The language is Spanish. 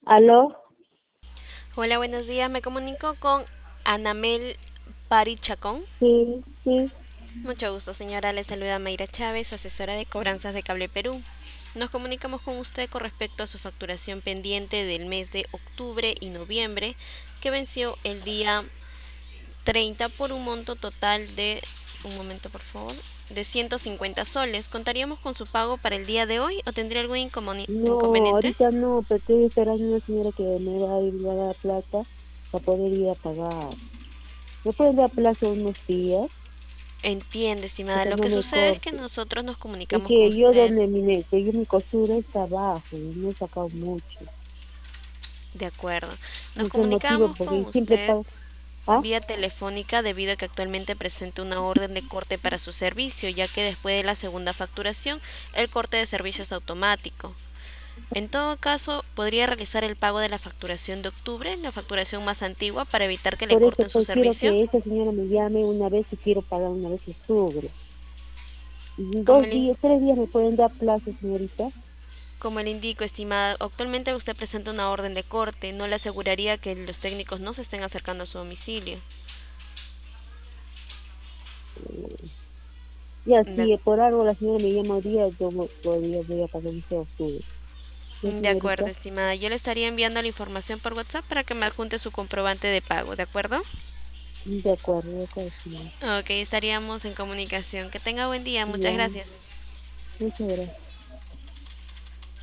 ¿Aló? Hola, buenos días. Me comunico con Anamel Parichacón. Sí, sí. Mucho gusto, señora. Le saluda Mayra Chávez, asesora de cobranzas de Cable Perú. Nos comunicamos con usted con respecto a su facturación pendiente del mes de octubre y noviembre, que venció el día 30 por un monto total de, un momento por favor, de 150 soles. ¿Contaríamos con su pago para el día de hoy o tendría algún No, inconveniente? ahorita no, pero estoy esperando una señora que me va a ir a dar plata para poder ir a pagar. ¿Me pueden dar plazo unos días? Entiende, estimada. Porque Lo no que me sucede es que corte. nosotros nos Es comunicamos con que yo usted. donde que yo mi costura está abajo, y no he sacado mucho. De acuerdo. Nos No es el motivo comunicamos con porque siempre usted pago. ¿Ah? vía telefónica debido a que actualmente presenta una orden de corte para su servicio, ya que después de la segunda facturación, el corte de servicio es automático. En todo caso, podría realizar el pago de la facturación de octubre, la facturación más antigua, para evitar que le Por eso corten su pues quiero servicio. que esa señora me llame una vez y quiero pagar una vez octubre. En Como 2 días, 3 días me pueden dar plazo, señorita. como le indico, estimada, actualmente usted presenta una orden de corte. No le aseguraría que los técnicos no se estén acercando a su domicilio. Ya, De, si por algo la señora me llama hoy día, yo todavía voy a pagar ese octubre. ¿Ya, de acuerdo, señorita? estimada. Yo le estaría enviando la información por WhatsApp para que me adjunte su comprobante de pago, ¿de acuerdo? De acuerdo, señora. Ok, estaríamos en comunicación. Que tenga buen día. Muchas Ya, gracias. muchas gracias.